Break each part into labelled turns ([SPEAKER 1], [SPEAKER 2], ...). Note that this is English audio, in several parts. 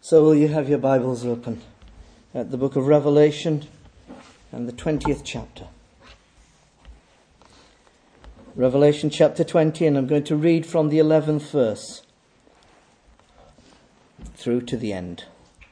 [SPEAKER 1] So will you have your Bibles open at the book of Revelation and the 20th chapter. Revelation chapter 20, and I'm going to read from the 11th verse through to the end.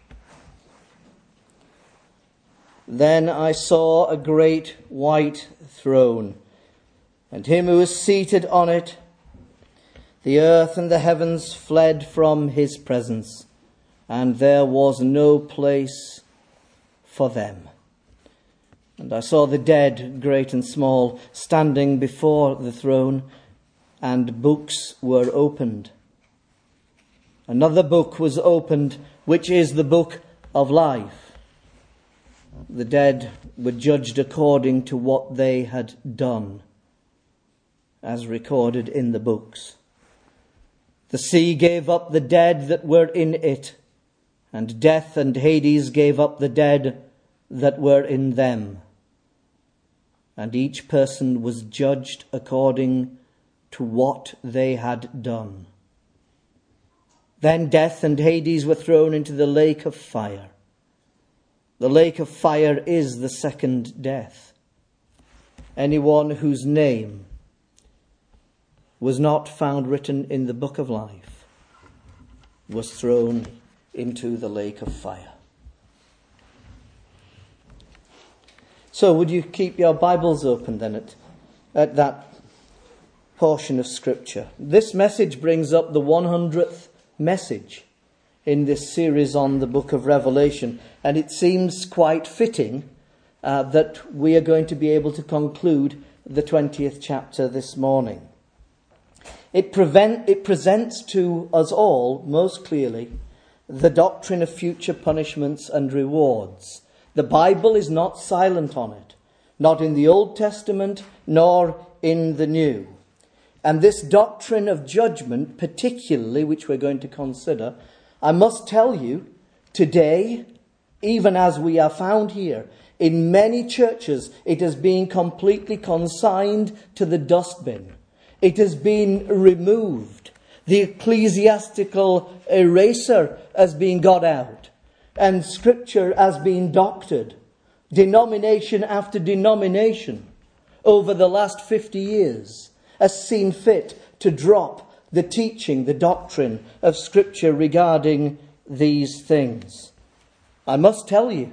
[SPEAKER 1] Then I saw a great white throne, and him who was seated on it. The earth and the heavens fled from his presence, and there was no place for them. And I saw the dead, great and small, standing before the throne, and books were opened. Another book was opened, which is the book of life. The dead were judged according to what they had done, as recorded in the books. The sea gave up the dead that were in it, and death and Hades gave up the dead that were in them. And each person was judged according to what they had done. Then death and Hades were thrown into the lake of fire. The lake of fire is the second death. Anyone whose name was not found written in the book of life was thrown into the lake of fire. So would you keep your Bibles open then at that portion of Scripture? This message brings up the 100th message in this series on the book of Revelation, and it seems quite fitting that we are going to be able to conclude the 20th chapter this morning. It presents to us all, most clearly, the doctrine of future punishments and rewards. The Bible is not silent on it, not in the Old Testament nor in the New. And this doctrine of judgment, particularly, which we're going to consider, I must tell you, today, even as we are found here, in many churches, it has been completely consigned to the dustbin. It has been removed. The ecclesiastical eraser has been got out, and Scripture has been doctored. Denomination after denomination over the last 50 years has seen fit to drop the teaching, the doctrine of Scripture regarding these things. I must tell you,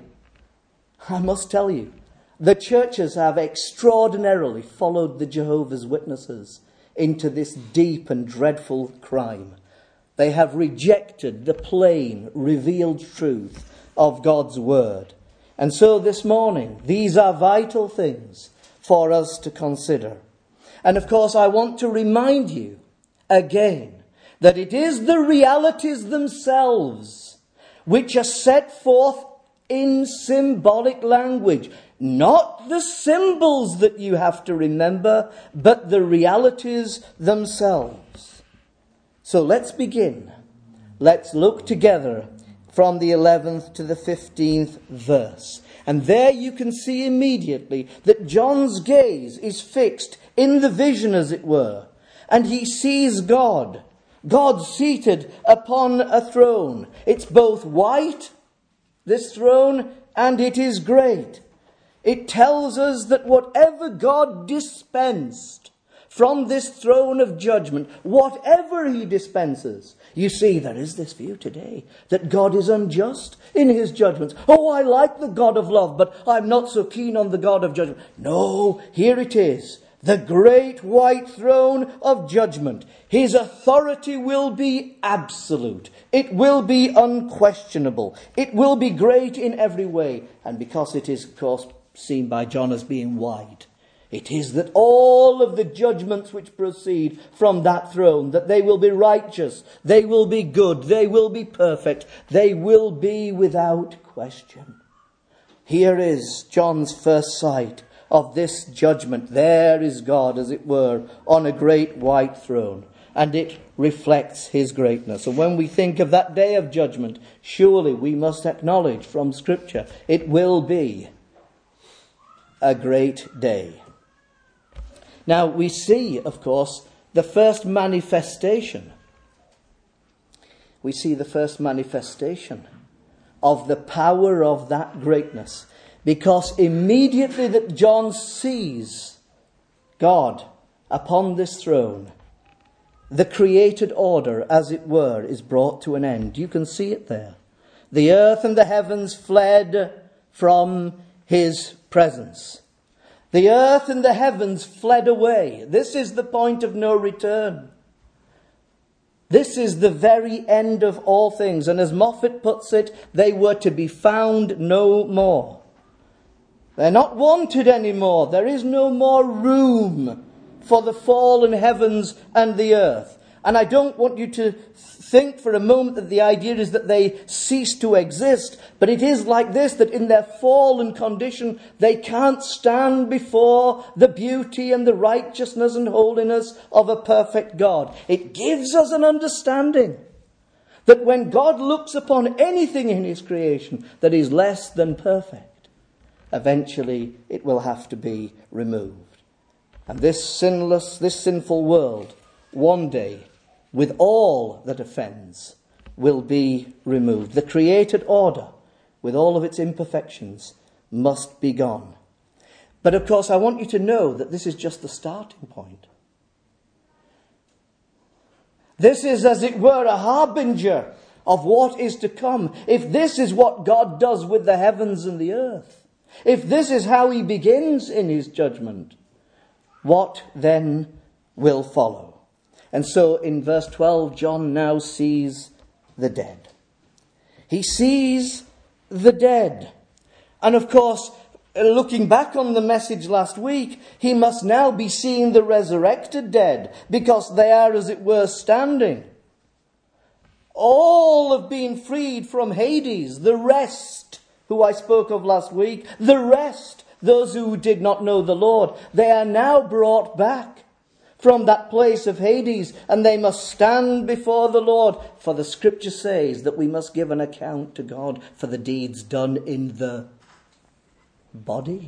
[SPEAKER 1] the churches have extraordinarily followed the Jehovah's Witnesses into this deep and dreadful crime. They have rejected the plain, revealed truth of God's Word. And so this morning, these are vital things for us to consider. And of course, I want to remind you again that it is the realities themselves which are set forth in symbolic language. Not the symbols that you have to remember, but the realities themselves. So let's begin. Let's look together from the 11th to the 15th verse. And there you can see immediately that John's gaze is fixed in the vision, as it were. And he sees God seated upon a throne. It's both white, this throne, and it is great. It tells us that whatever God dispensed from this throne of judgment, whatever he dispenses, you see, there is this view today that God is unjust in his judgments. Oh, I like the God of love, but I'm not so keen on the God of judgment. No, here it is. The great white throne of judgment. His authority will be absolute. It will be unquestionable. It will be great in every way. And because it is, of course, seen by John as being white, it is that all of the judgments which proceed from that throne, that they will be righteous, they will be good, they will be perfect, they will be without question. Here is John's first sight of this judgment. There is God, as it were, on a great white throne, and it reflects his greatness. And when we think of that day of judgment, surely we must acknowledge from Scripture it will be a great day. Now we see, of course, the first manifestation. We see the first manifestation of the power of that greatness. Because immediately that John sees God upon this throne, the created order, as it were, is brought to an end. You can see it there. The earth and the heavens fled from his presence. The earth and the heavens fled away. This is the point of no return. This is the very end of all things. And as Moffat puts it, they were to be found no more. They're not wanted anymore. There is no more room for the fallen heavens and the earth. And I don't want you to think for a moment that the idea is that they cease to exist. But it is like this, that in their fallen condition, they can't stand before the beauty and the righteousness and holiness of a perfect God. It gives us an understanding that when God looks upon anything in his creation that is less than perfect, eventually it will have to be removed. And this sinful world, one day, with all that offends, will be removed. The created order, with all of its imperfections, must be gone. But of course, I want you to know that this is just the starting point. This is, as it were, a harbinger of what is to come. If this is what God does with the heavens and the earth, if this is how he begins in his judgment, what then will follow? And so in verse 12, John now sees the dead. He sees the dead. And of course, looking back on the message last week, he must now be seeing the resurrected dead, because they are, as it were, standing. All have been freed from Hades, the rest, who I spoke of last week, the rest, those who did not know the Lord, they are now brought back from that place of Hades, and they must stand before the Lord. For the scripture says that we must give an account to God for the deeds done in the body.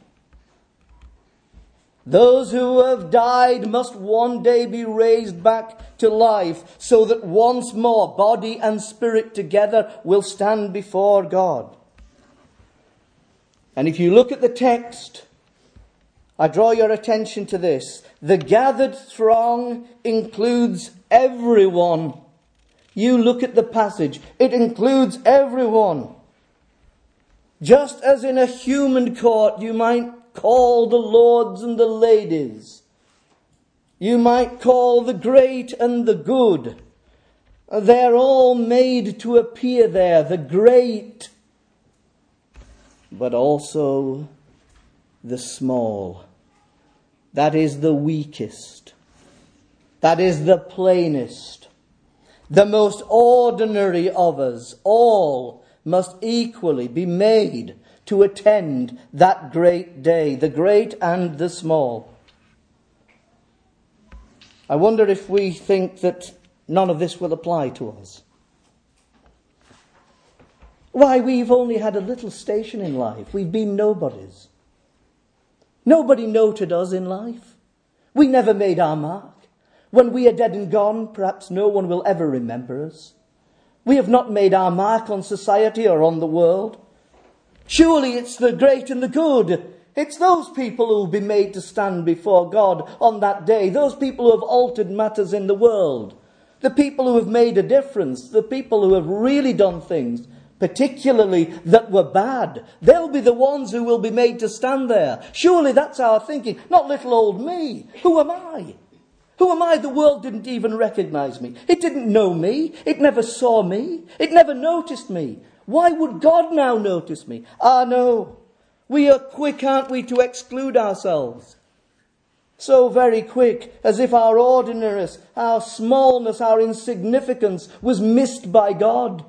[SPEAKER 1] Those who have died must one day be raised back to life, so that once more body and spirit together will stand before God. And if you look at the text, I draw your attention to this. The gathered throng includes everyone. You look at the passage. It includes everyone. Just as in a human court you might call the lords and the ladies. You might call the great and the good. They're all made to appear there. The great, but also the small. That is the weakest. That is the plainest. The most ordinary of us. All must equally be made to attend that great day. The great and the small. I wonder if we think that none of this will apply to us. Why, we've only had a little station in life. We've been nobodies. Nobody noted us in life. We never made our mark. When we are dead and gone, perhaps no one will ever remember us. We have not made our mark on society or on the world. Surely it's the great and the good. It's those people who will be made to stand before God on that day. Those people who have altered matters in the world. The people who have made a difference. The people who have really done things, particularly that were bad. They'll be the ones who will be made to stand there. Surely that's our thinking. Not little old me. Who am I? Who am I? The world didn't even recognize me. It didn't know me. It never saw me. It never noticed me. Why would God now notice me? Ah, no. We are quick, aren't we, to exclude ourselves? So very quick, as if our ordinariness, our smallness, our insignificance was missed by God.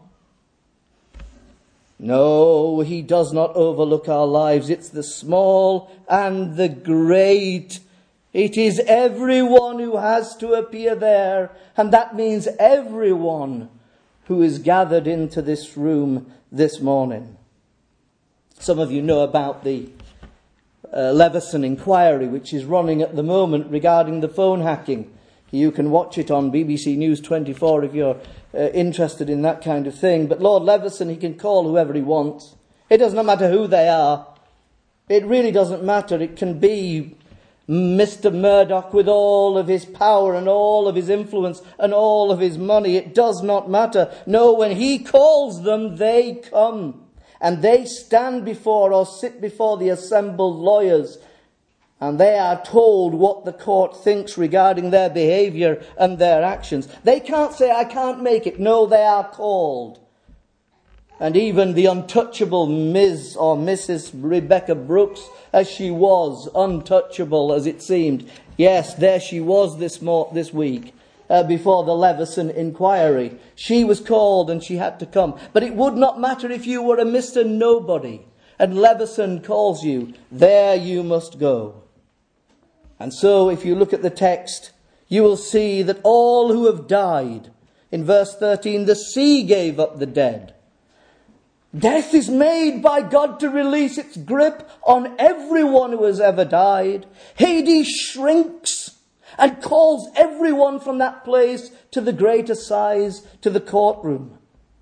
[SPEAKER 1] No, he does not overlook our lives. It's the small and the great. It is everyone who has to appear there. And that means everyone who is gathered into this room this morning. Some of you know about the Leveson inquiry, which is running at the moment regarding the phone hacking. You can watch it on BBC News 24 if you're interested in that kind of thing. But Lord Leveson, he can call whoever he wants. It doesn't matter who they are. It really doesn't matter. It can be Mr. Murdoch with all of his power and all of his influence and all of his money. It does not matter. No, when he calls them, they come. And they stand before or sit before the assembled lawyers. And they are told what the court thinks regarding their behaviour and their actions. They can't say, I can't make it. No, they are called. And even the untouchable Ms. or Mrs. Rebecca Brooks, as she was, untouchable as it seemed. Yes, there she was this week before the Leveson inquiry. She was called and she had to come. But it would not matter if you were a Mr. Nobody and Leveson calls you. There you must go. And so if you look at the text, you will see that all who have died, in verse 13, the sea gave up the dead. Death is made by God to release its grip on everyone who has ever died. Hades shrinks and calls everyone from that place to the greater size, to the courtroom.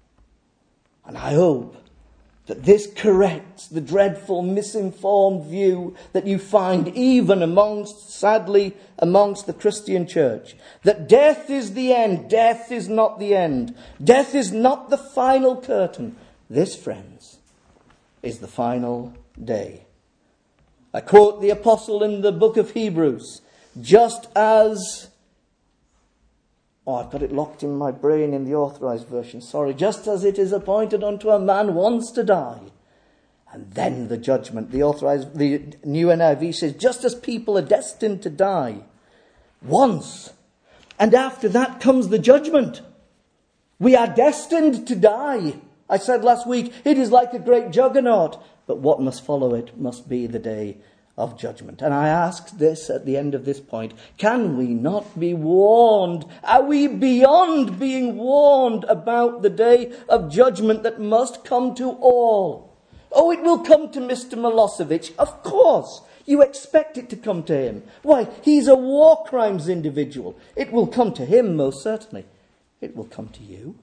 [SPEAKER 1] And I hope that this corrects the dreadful misinformed view that you find even sadly, amongst the Christian church. That death is the end. Death is not the end. Death is not the final curtain. This, friends, is the final day. I quote the apostle in the book of Hebrews, just as... I've got it locked in my brain in the Authorized Version. Sorry. Just as it is appointed unto a man once to die, and then the judgment. The New NIV says, just as people are destined to die once, and after that comes the judgment. We are destined to die. I said last week, it is like a great juggernaut, but what must follow it must be the day of judgment. And I ask this at the end of this point, can we not be warned? Are we beyond being warned about the day of judgment that must come to all? Oh, it will come to Mr. Milosevic. Of course, you expect it to come to him. Why, he's a war crimes individual. It will come to him, most certainly. It will come to you.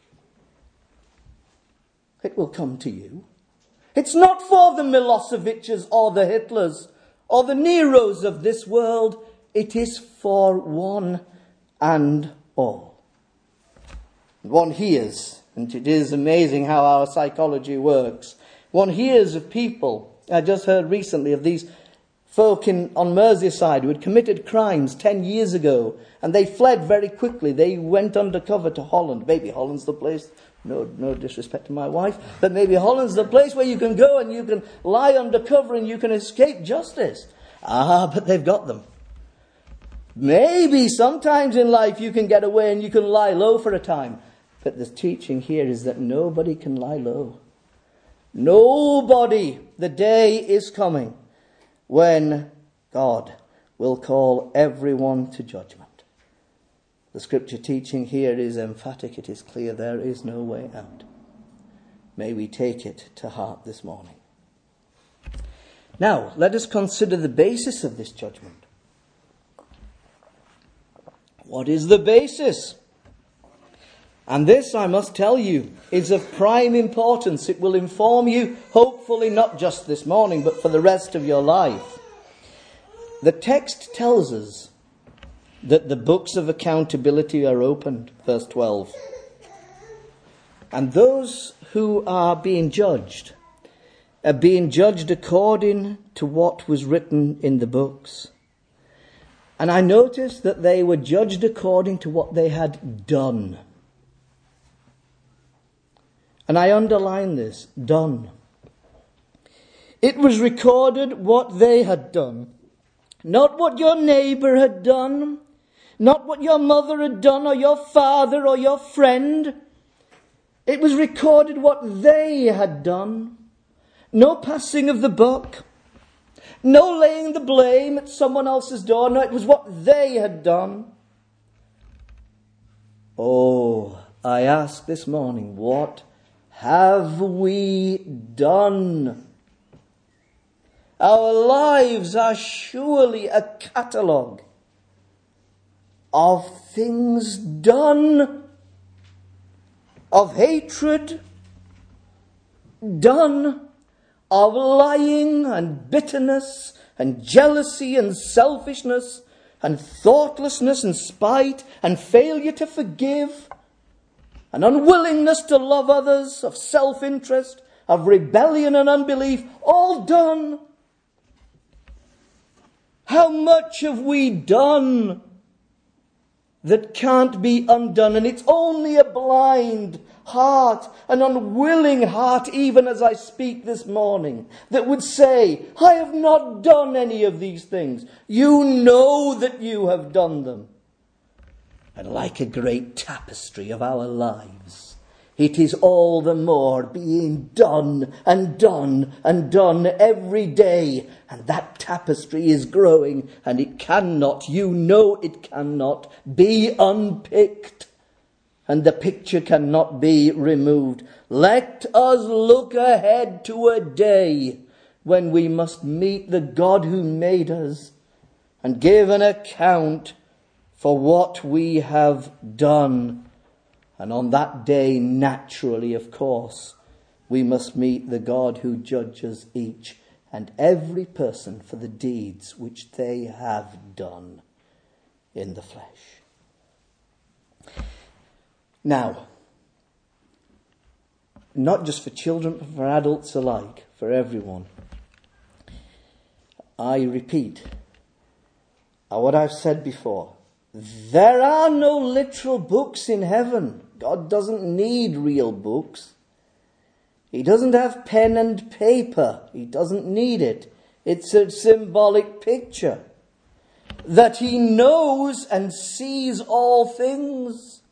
[SPEAKER 1] It will come to you. It's not for the Milosevic's or the Hitlers or the Neros of this world. It is for one and all. One hears, and it is amazing how our psychology works. One hears of people, I just heard recently of these folk on Merseyside who had committed crimes 10 years ago, and they fled very quickly. They went undercover to Holland. Maybe Holland's the place. No disrespect to my wife, but maybe Holland's the place where you can go and you can lie undercover and you can escape justice. But they've got them. Maybe sometimes in life you can get away and you can lie low for a time. But the teaching here is that nobody can lie low. Nobody. The day is coming when God will call everyone to judgment. The scripture teaching here is emphatic. It is clear there is no way out. May we take it to heart this morning. Now, let us consider the basis of this judgment. What is the basis? And this, I must tell you, is of prime importance. It will inform you, hopefully not just this morning, but for the rest of your life. The text tells us that the books of accountability are opened, verse 12. And those who are being judged according to what was written in the books. And I noticed that they were judged according to what they had done. And I underline this, done. It was recorded what they had done. Not what your neighbour had done. Not what your mother had done or your father or your friend. It was recorded what they had done. No passing of the buck. No laying the blame at someone else's door. No, it was what they had done. Oh, I ask this morning, what have we done? Our lives are surely a catalogue. of things done, of hatred done, of lying and bitterness and jealousy and selfishness and thoughtlessness and spite and failure to forgive and unwillingness to love others, of self-interest, of rebellion and unbelief, all done. How much have we done that can't be undone? And it's only a blind heart, an unwilling heart, even as I speak this morning, that would say, I have not done any of these things. You know that you have done them. And like a great tapestry of our lives, it is all the more being done and done and done every day. And that tapestry is growing, and it cannot, you know it cannot, be unpicked. And the picture cannot be removed. Let us look ahead to a day when we must meet the God who made us and give an account for what we have done. And on that day, naturally, of course, we must meet the God who judges each and every person for the deeds which they have done in the flesh. Now, not just for children, but for adults alike, for everyone, I repeat what I've said before. There are no literal books in heaven. God doesn't need real books. He doesn't have pen and paper. He doesn't need it. It's a symbolic picture that he knows and sees all things.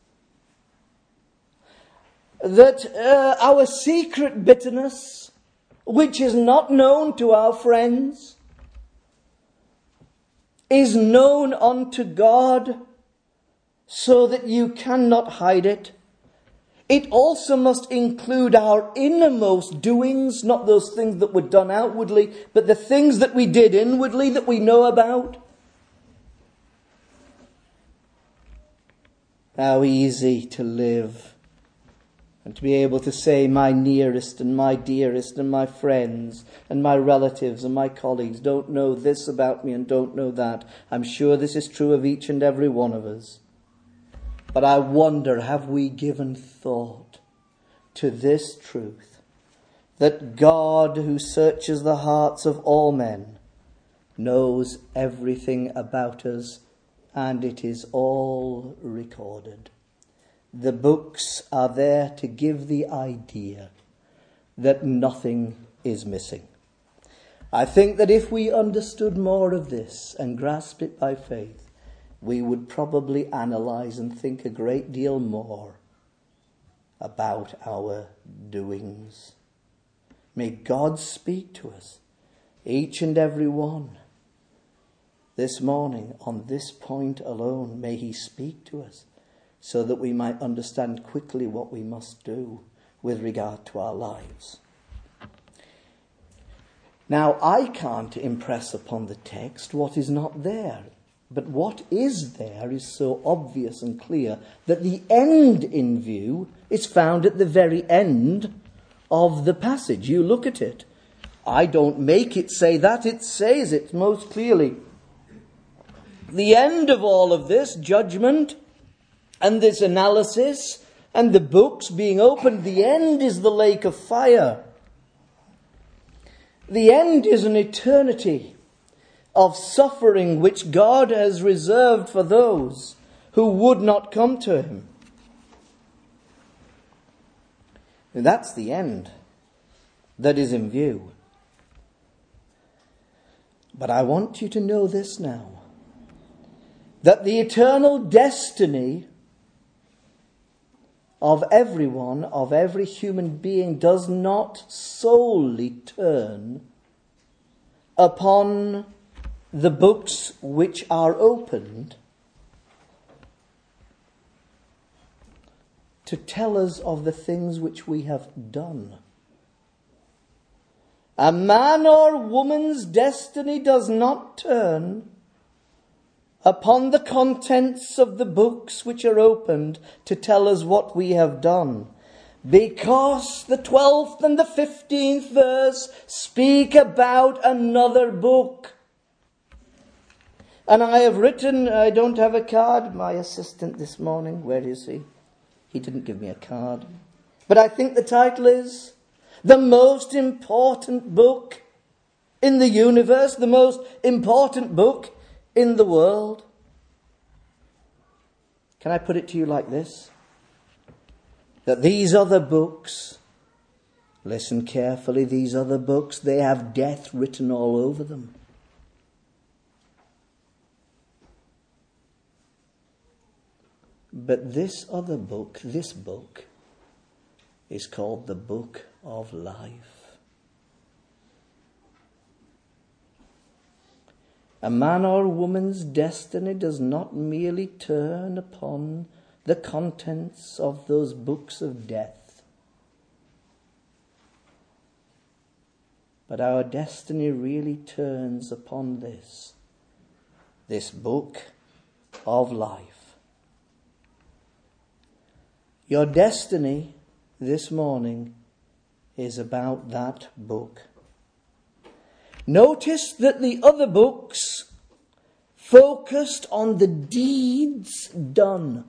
[SPEAKER 1] That our secret bitterness, which is not known to our friends, is known unto God, so that you cannot hide it. It also must include our innermost doings, not those things that were done outwardly, but the things that we did inwardly that we know about. How easy to live and to be able to say my nearest and my dearest and my friends and my relatives and my colleagues don't know this about me and don't know that. I'm sure this is true of each and every one of us. But I wonder, have we given thought to this truth, that God, who searches the hearts of all men, knows everything about us, and it is all recorded. The books are there to give the idea that nothing is missing. I think that if we understood more of this and grasped it by faith, we would probably analyze and think a great deal more about our doings. May God speak to us, each and every one, this morning on this point alone. May he speak to us so that we might understand quickly what we must do with regard to our lives. Now, I can't impress upon the text what is not there. But what is there is so obvious and clear that the end in view is found at the very end of the passage. You look at it. I don't make it say that. It says it most clearly. The end of all of this judgment and this analysis and the books being opened, the end is the lake of fire. The end is an eternity of suffering which God has reserved for those who would not come to him. And that's the end that is in view. But I want you to know this now, that the eternal destiny of everyone, of every human being, does not solely turn upon the books which are opened to tell us of the things which we have done. A man or woman's destiny does not turn upon the contents of the books which are opened to tell us what we have done. Because the 12th and the 15th verse speak about another book. And I have written, I don't have a card, my assistant this morning, where is he? He didn't give me a card. But I think the title is The Most Important Book in the Universe, the most important book in the world. Can I put it to you like this? That these other books, listen carefully, these other books, they have death written all over them. But this other book, this book, is called the Book of Life. A man or woman's destiny does not merely turn upon the contents of those books of death, but our destiny really turns upon this book of life. Your destiny this morning is about that book. Notice that the other books focused on the deeds done.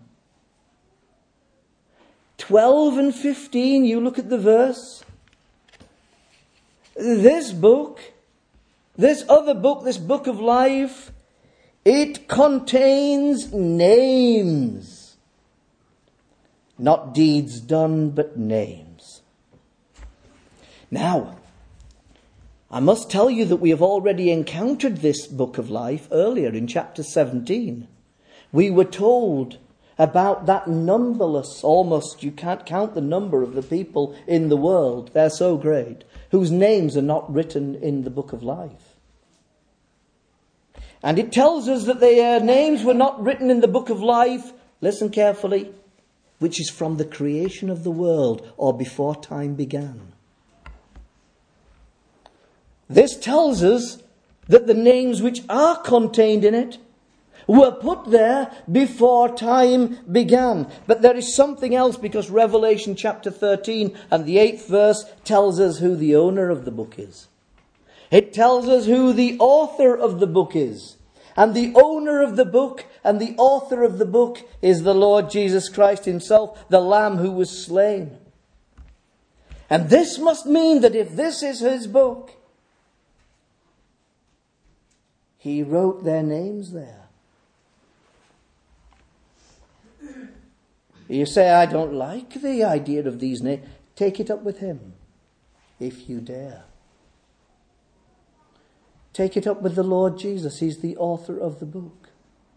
[SPEAKER 1] 12 and 15, you look at the verse. This book, this other book, this book of life, it contains names. Not deeds done, but names. Now, I must tell you that we have already encountered this book of life earlier in chapter 17. We were told about that numberless, almost you can't count the number of the people in the world, they're so great, whose names are not written in the book of life. And it tells us that their names were not written in the book of life, listen carefully, which is from the creation of the world or before time began. This tells us that the names which are contained in it were put there before time began. But there is something else, because Revelation chapter 13 and the 8th verse tells us who the owner of the book is. It tells us who the author of the book is. And the owner of the book and the author of the book is the Lord Jesus Christ himself, the Lamb who was slain. And this must mean that if this is his book, he wrote their names there. You say, I don't like the idea of these names. Take it up with him, if you dare. Take it up with the Lord Jesus. He's the author of the book.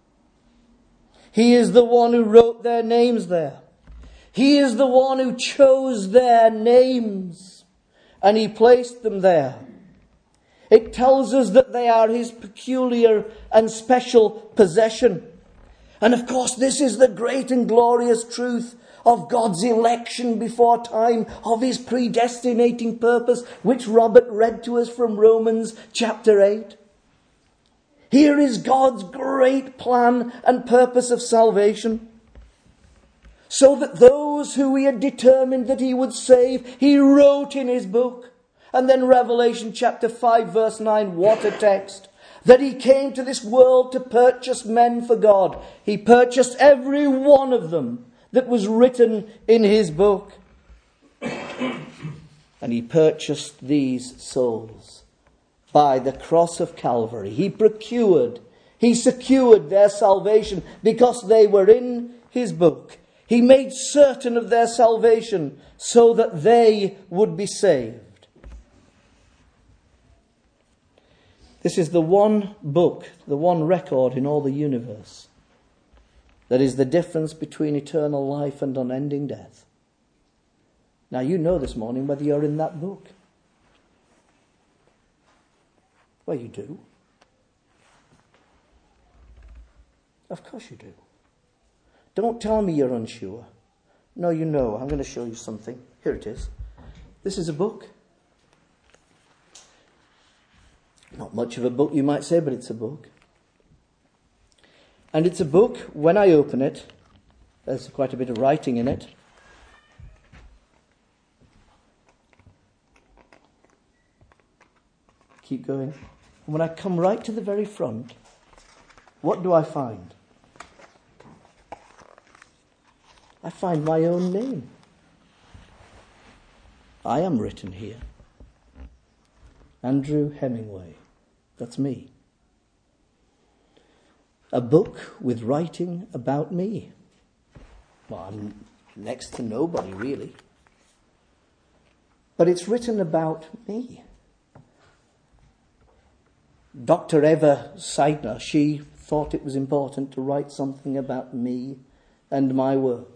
[SPEAKER 1] He is the one who wrote their names there. He is the one who chose their names, and he placed them there. It tells us that they are his peculiar and special possession. And of course, this is the great and glorious truth of God's election before time, of his predestinating purpose, which Robert read to us from Romans chapter 8. Here is God's great plan and purpose of salvation. So that those who he had determined that he would save, he wrote in his book. And then Revelation chapter 5 verse 9, what a text. That he came to this world to purchase men for God. He purchased every one of them that was written in his book. And he purchased these souls by the cross of Calvary. He secured their salvation because they were in his book. He made certain of their salvation so that they would be saved. This is the one book, the one record in all the universe that is the difference between eternal life and unending death. Now you know this morning whether you're in that book. Well, you do. Of course you do. Don't tell me you're unsure. No, you know. I'm going to show you something. Here it is. This is a book. Not much of a book, you might say, but it's a book. And it's a book, when I open it, there's quite a bit of writing in it. Keep going. And when I come right to the very front, what do I find? I find my own name. I am written here. Andrew Hemingway. That's me. A book with writing about me. Well, I'm next to nobody, really. But it's written about me. Dr. Eva Seidner, she thought it was important to write something about me and my work.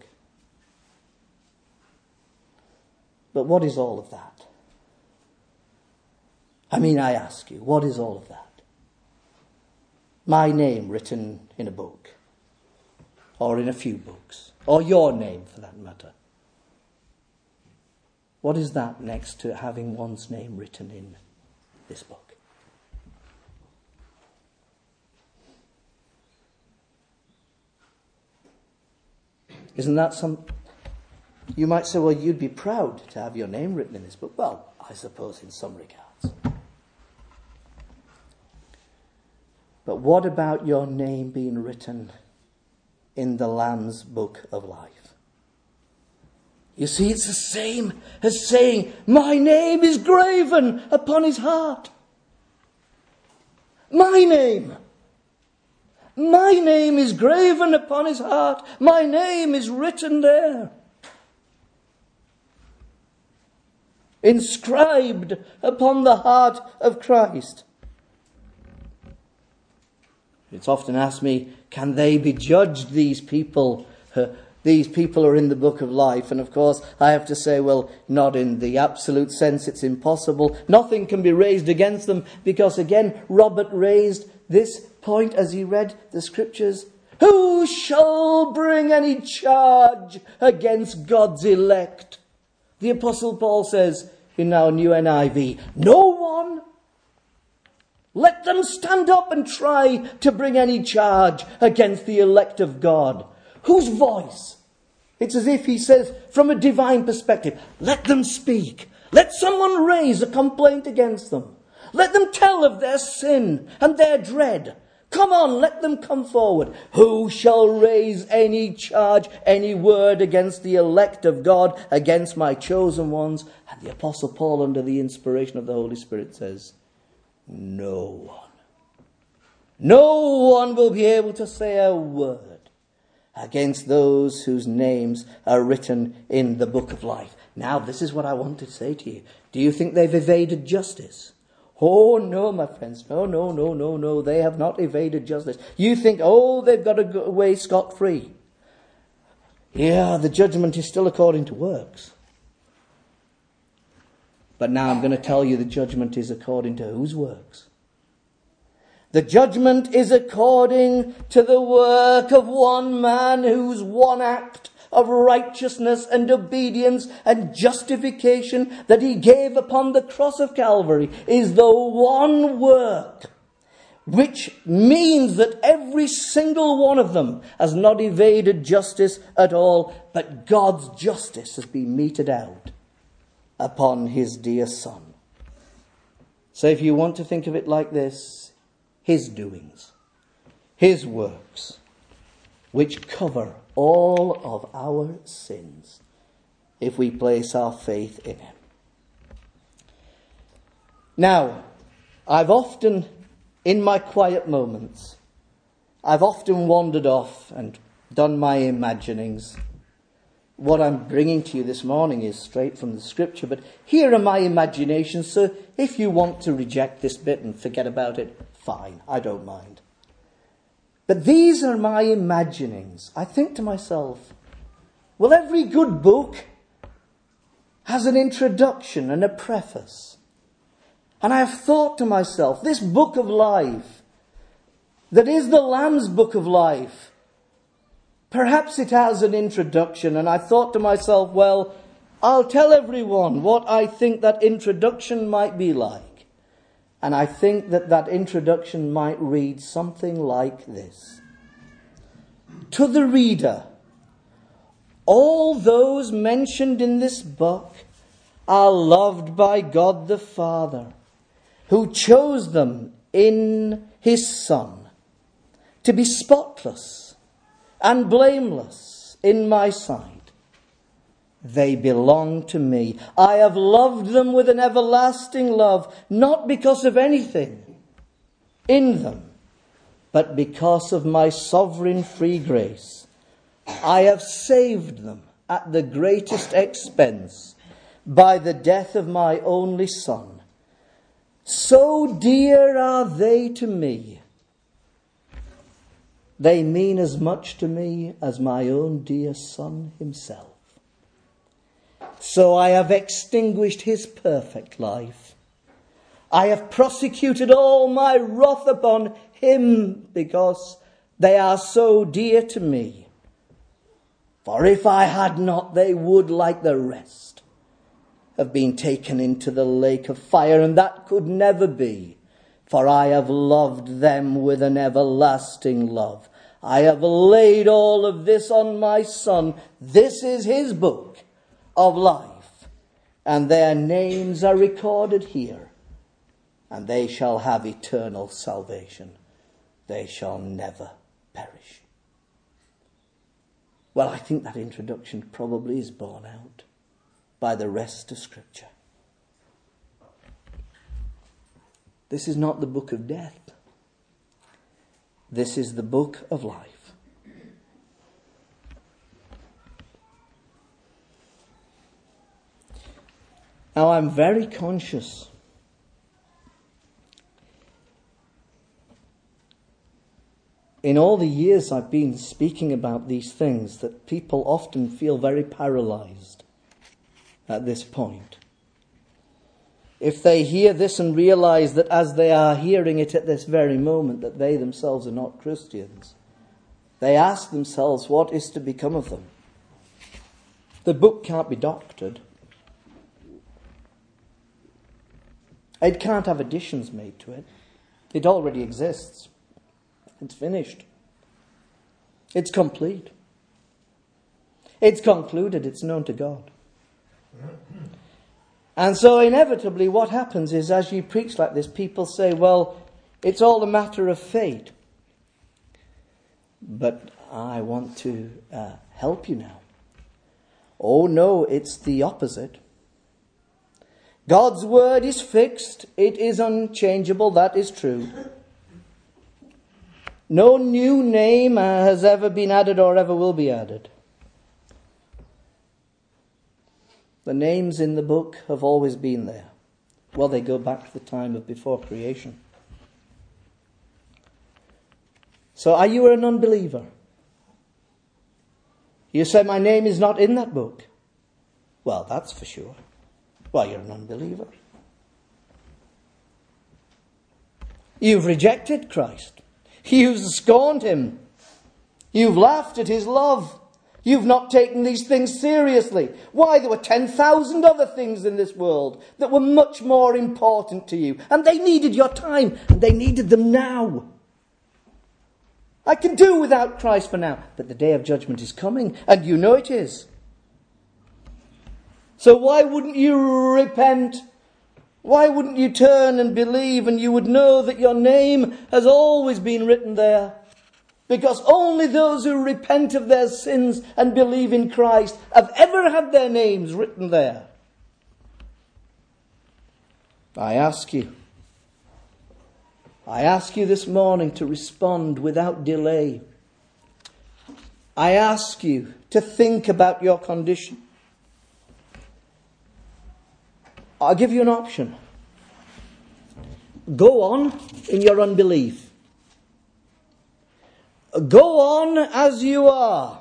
[SPEAKER 1] But what is all of that? I mean, I ask you, what is all of that? My name written in a book, or in a few books, or your name for that matter. What is that next to having one's name written in this book? Isn't that some... You might say, well, you'd be proud to have your name written in this book. Well, I suppose in some regards. But what about your name being written in the Lamb's book of life? You see, it's the same as saying, my name is graven upon his heart. My name. My name is graven upon his heart. My name is written there. Inscribed upon the heart of Christ. It's often asked me, can they be judged, these people? These people are in the book of life. And of course, I have to say, well, not in the absolute sense, it's impossible. Nothing can be raised against them because, again, Robert raised this point as he read the scriptures. Who shall bring any charge against God's elect? The Apostle Paul says in our new NIV, no one. Let them stand up and try to bring any charge against the elect of God. Whose voice? It's as if he says, from a divine perspective, let them speak. Let someone raise a complaint against them. Let them tell of their sin and their dread. Come on, let them come forward. Who shall raise any charge, any word against the elect of God, against my chosen ones? And the Apostle Paul, under the inspiration of the Holy Spirit, says, no one. No one will be able to say a word against those whose names are written in the book of life. Now, this is what I want to say to you. Do you think they've evaded justice? Oh, no, my friends. No. They have not evaded justice. You think, oh, they've got to go away scot-free. Yeah, the judgment is still according to works. But now I'm going to tell you the judgment is according to whose works? The judgment is according to the work of one man whose one act of righteousness and obedience and justification that he gave upon the cross of Calvary is the one work, which means that every single one of them has not evaded justice at all, but God's justice has been meted out upon his dear Son. So if you want to think of it like this, his doings, his works, which cover all of our sins if we place our faith in him. Now, I've often, in my quiet moments, I've often wandered off and done my imaginings. What I'm bringing to you this morning is straight from the scripture, but here are my imaginations, so if you want to reject this bit and forget about it, fine, I don't mind. But these are my imaginings. I think to myself, well, every good book has an introduction and a preface. And I have thought to myself, this book of life, that is the Lamb's book of life, perhaps it has an introduction, and I thought to myself, well, I'll tell everyone what I think that introduction might be like. And I think that that introduction might read something like this. to the reader, all those mentioned in this book are loved by God the Father, who chose them in his Son to be spotless and blameless in my sight. They belong to me. I have loved them with an everlasting love, not because of anything in them, but because of my sovereign free grace. I have saved them at the greatest expense by the death of my only Son. So dear are they to me. They mean as much to me as my own dear Son himself. So I have extinguished his perfect life. I have prosecuted all my wrath upon him because they are so dear to me. For if I had not, they would, like the rest, have been taken into the lake of fire, and that could never be. For I have loved them with an everlasting love. I have laid all of this on my Son. This is his book of life, and their names are recorded here, and they shall have eternal salvation. They shall never perish. Well, I think that introduction probably is borne out by the rest of Scripture. This is not the book of death. This is the book of life. Now, I'm very conscious in all the years I've been speaking about these things that people often feel very paralyzed at this point. If they hear this and realize that as they are hearing it at this very moment that they themselves are not Christians, they ask themselves what is to become of them. The book can't be doctored. It can't have additions made to it. It already exists. It's finished. It's complete. It's concluded. It's known to God. And so inevitably what happens is, as you preach like this, people say, well, it's all a matter of fate. But I want to help you now. Oh no, it's the opposite. God's word is fixed. It is unchangeable. That is true. No new name has ever been added or ever will be added. The names in the book have always been there. Well, they go back to the time of before creation. So are you an unbeliever? You say, my name is not in that book. Well, that's for sure. Well, you're an unbeliever. You've rejected Christ. You've scorned him. You've laughed at his love. You've not taken these things seriously. Why, there were 10,000 other things in this world that were much more important to you. And they needed your time. And they needed them now. I can do without Christ for now. But the day of judgment is coming. And you know it is. So why wouldn't you repent? Why wouldn't you turn and believe, and you would know that your name has always been written there? Because only those who repent of their sins and believe in Christ have ever had their names written there. I ask you this morning to respond without delay. I ask you to think about your condition. I'll give you an option. Go on in your unbelief. Go on as you are.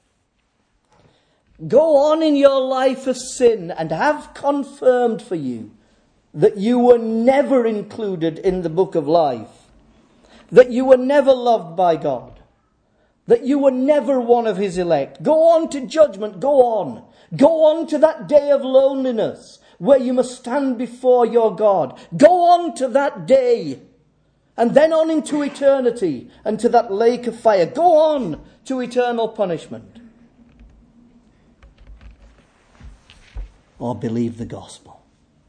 [SPEAKER 1] Go on in your life of sin and have confirmed for you that you were never included in the book of life. That you were never loved by God. That you were never one of his elect. Go on to judgment. Go on. Go on to that day of loneliness, where you must stand before your God. Go on to that day and then on into eternity and to that lake of fire. Go on to eternal punishment. Or believe the gospel.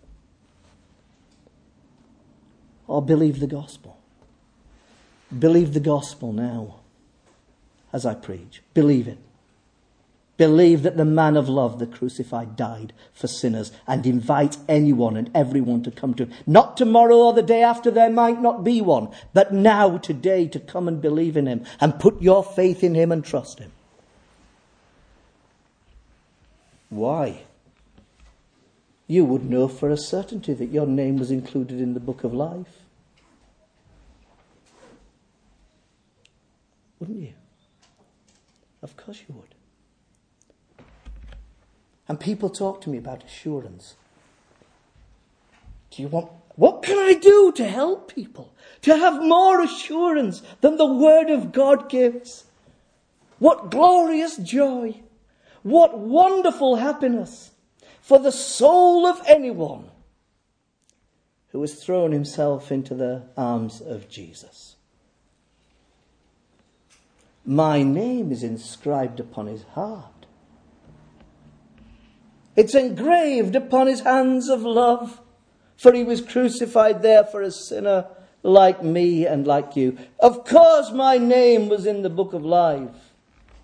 [SPEAKER 1] Or believe the gospel. Believe the gospel now as I preach. Believe it. Believe that the man of love, the crucified, died for sinners, and invite anyone and everyone to come to him. Not tomorrow or the day after, there might not be one, but now, today, to come and believe in him and put your faith in him and trust him. Why? You would know for a certainty that your name was included in the book of life. Wouldn't you? Of course you would. And people talk to me about assurance. What can I do to help people to have more assurance than the Word of God gives? What glorious joy! What wonderful happiness for the soul of anyone who has thrown himself into the arms of Jesus. My name is inscribed upon his heart. It's engraved upon his hands of love, for he was crucified there for a sinner like me and like you. Of course my name was in the book of life.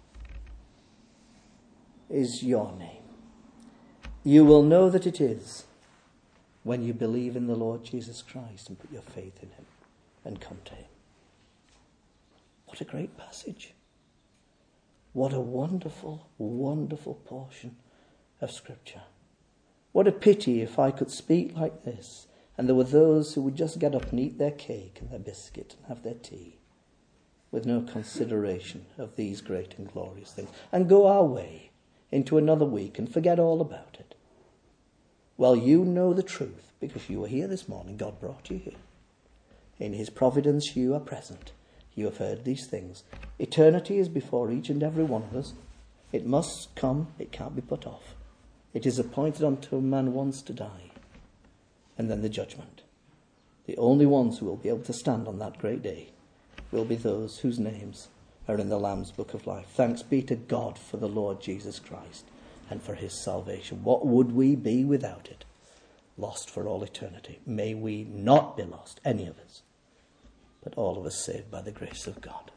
[SPEAKER 1] Is your name? You will know that it is when you believe in the Lord Jesus Christ and put your faith in him and come to him. What a great passage. What a wonderful, wonderful portion of Scripture. What a pity if I could speak like this and there were those who would just get up and eat their cake and their biscuit and have their tea with no consideration of these great and glorious things and go our way into another week and forget all about it. Well, you know the truth because you were here this morning. God brought you here. In his providence you are present. You have heard these things. Eternity is before each and every one of us. It must come. It can't be put off. It is appointed unto man once to die. And then the judgment. The only ones who will be able to stand on that great day will be those whose names are in the Lamb's book of life. Thanks be to God for the Lord Jesus Christ and for his salvation. What would we be without it? Lost for all eternity. May we not be lost, any of us, but all of us saved by the grace of God.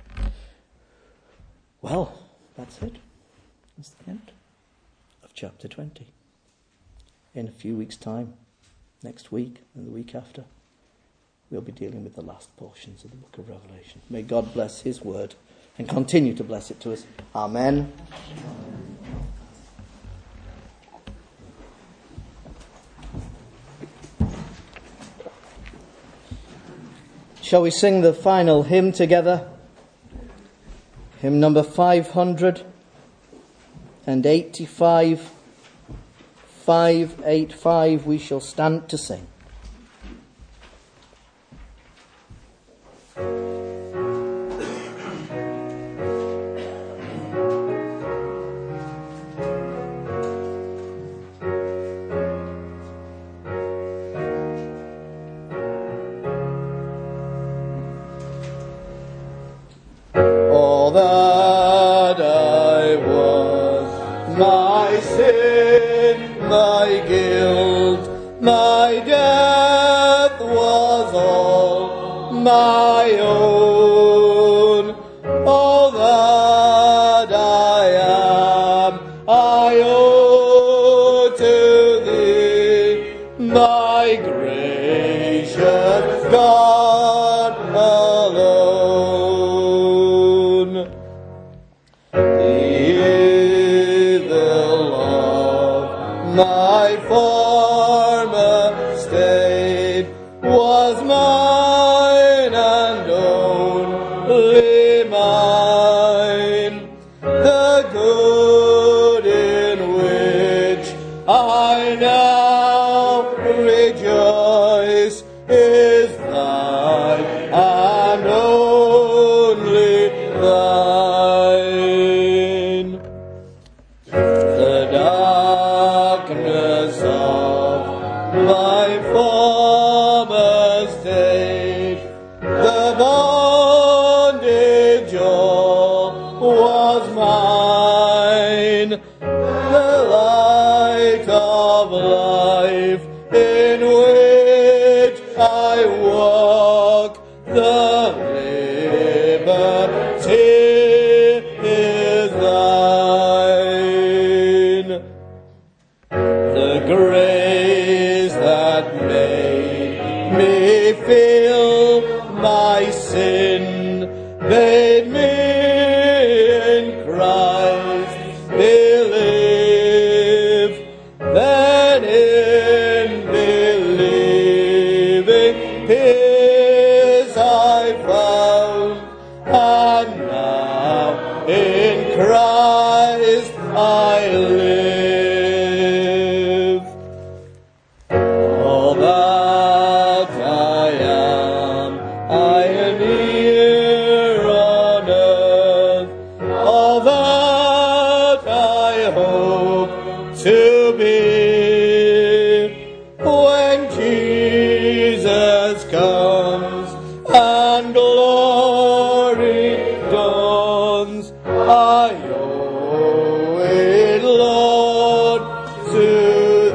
[SPEAKER 1] Well, that's it. That's the end of chapter 20. In a few weeks' time, next week and the week after, we'll be dealing with the last portions of the book of Revelation. May God bless his word and continue to bless it to us. Amen. Shall we sing the final hymn together? Hymn number 585. 585 we shall stand to sing.
[SPEAKER 2] All that I was, my sin, my guilt, my death was all my own. All that I am, I owe to thee, my gracious God alone. My former state was mine and only mine. The good in which I now rejoice is thine and only thine. The darkness of my former state the light of life in which I walk, the liberty is thine. The grace that made me feel my sin made me in Christ believe. Then in believing peace I found, and now in Christ I live. All that I am, I am here on earth. All that I hope to be, when Jesus comes and glory dawns, I owe it, Lord, to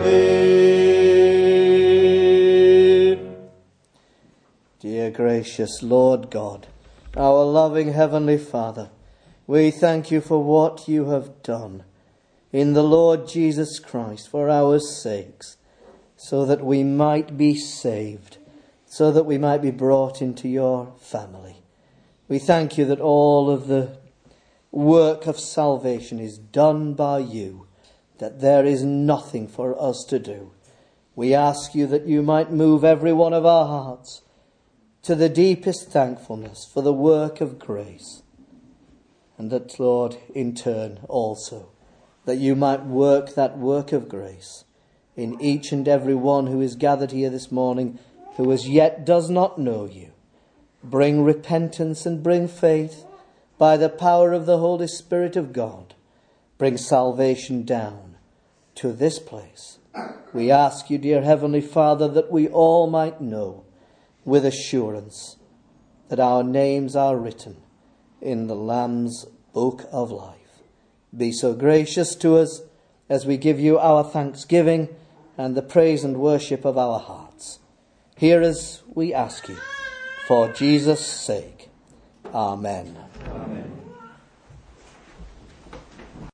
[SPEAKER 2] Thee.
[SPEAKER 1] Dear gracious Lord God, our loving Heavenly Father, we thank you for what you have done in the Lord Jesus Christ for our sakes, so that we might be saved, so that we might be brought into your family. We thank you that all of the work of salvation is done by you, that there is nothing for us to do. We ask you that you might move every one of our hearts to the deepest thankfulness for the work of grace. And that, Lord, in turn also, that you might work that work of grace in each and every one who is gathered here this morning, who as yet does not know you. Bring repentance and bring faith by the power of the Holy Spirit of God. Bring salvation down to this place. We ask you, dear Heavenly Father, that we all might know with assurance that our names are written in the Lamb's book of life. Be so gracious to us as we give you our thanksgiving and the praise and worship of our hearts. Hear us, we ask you, for Jesus' sake. Amen.
[SPEAKER 2] Amen.